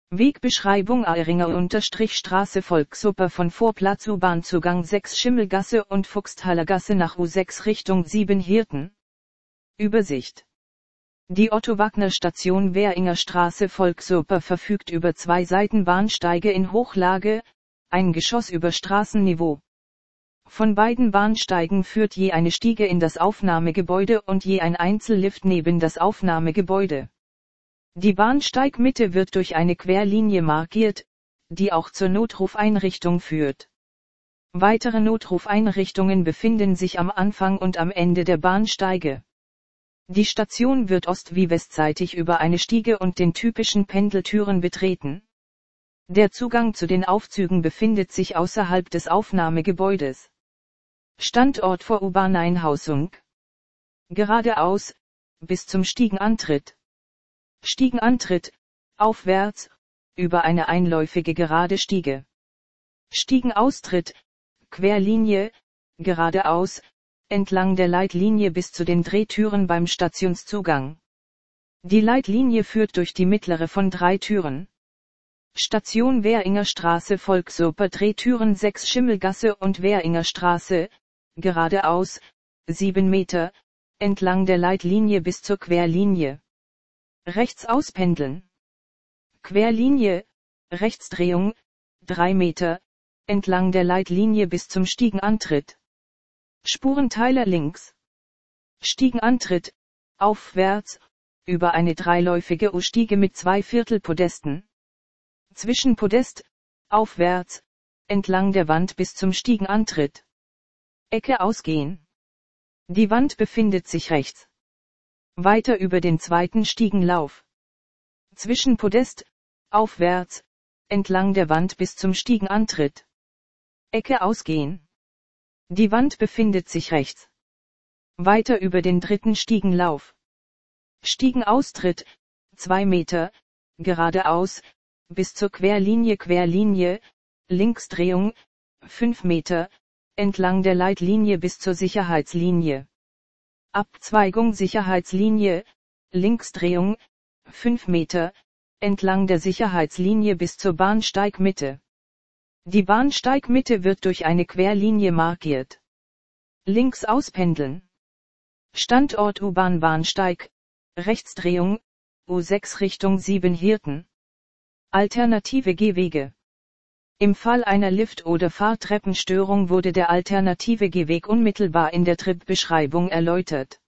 Wegbeschreibung Aeringer-Straße Volksoper von Vorplatz U-Bahn-Zugang 6 Schimmelgasse und Fuchsthaler Gasse nach U6 Richtung 7 Hirten. Übersicht. Die Otto-Wagner-Station Währinger Straße Volksoper verfügt über 2 Seitenbahnsteige in Hochlage, ein Geschoss über Straßenniveau. Von beiden Bahnsteigen führt je eine Stiege in das Aufnahmegebäude und je ein Einzellift neben das Aufnahmegebäude. Die Bahnsteigmitte wird durch eine Querlinie markiert, die auch zur Notrufeinrichtung führt. Weitere Notrufeinrichtungen befinden sich am Anfang und am Ende der Bahnsteige. Die Station wird ost- wie westseitig über eine Stiege und den typischen Pendeltüren betreten. Der Zugang zu den Aufzügen befindet sich außerhalb des Aufnahmegebäudes. Standort vor U-Bahn-Einhausung. Geradeaus, bis zum Stiegenantritt. Stiegenantritt, aufwärts, über eine einläufige gerade Stiege. Stiegenaustritt, Querlinie, geradeaus, entlang der Leitlinie bis zu den Drehtüren beim Stationszugang. Die Leitlinie führt durch die mittlere von 3 Türen. Station Währinger Straße Volksoper Drehtüren 6 Schimmelgasse und Währinger Straße, geradeaus, 7 Meter, entlang der Leitlinie bis zur Querlinie. Rechts auspendeln. Querlinie, Rechtsdrehung, 3 Meter, entlang der Leitlinie bis zum Stiegenantritt. Spurenteiler links. Stiegenantritt, aufwärts, über eine dreiläufige U-Stiege mit 2/4 Podesten. Zwischenpodest, aufwärts, entlang der Wand bis zum Stiegenantritt. Ecke ausgehen. Die Wand befindet sich rechts. Weiter über den zweiten Stiegenlauf. Zwischenpodest, aufwärts, entlang der Wand bis zum Stiegenantritt. Ecke ausgehen. Die Wand befindet sich rechts. Weiter über den dritten Stiegenlauf. Stiegenaustritt, 2 Meter, geradeaus, bis zur Querlinie, Linksdrehung, 5 Meter, entlang der Leitlinie bis zur Sicherheitslinie. Abzweigung Sicherheitslinie, Linksdrehung, 5 Meter, entlang der Sicherheitslinie bis zur Bahnsteigmitte. Die Bahnsteigmitte wird durch eine Querlinie markiert. Links auspendeln. Standort U-Bahn-Bahnsteig, Rechtsdrehung, U6 Richtung 7 Hirten. Alternative Gehwege. Im Fall einer Lift- oder Fahrtreppenstörung wurde der alternative Gehweg unmittelbar in der Tripbeschreibung erläutert.